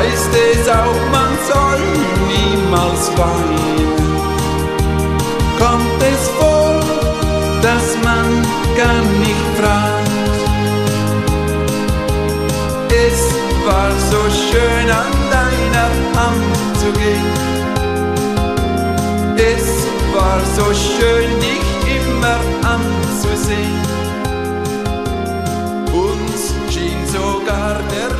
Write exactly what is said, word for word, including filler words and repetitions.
heißt es auch, man soll niemals weinen. Kommt es vor, dass man gar nicht fragt. Es war so schön, an deiner Hand zu gehen. Es war so schön, dich immer anzusehen. Uns schien sogar der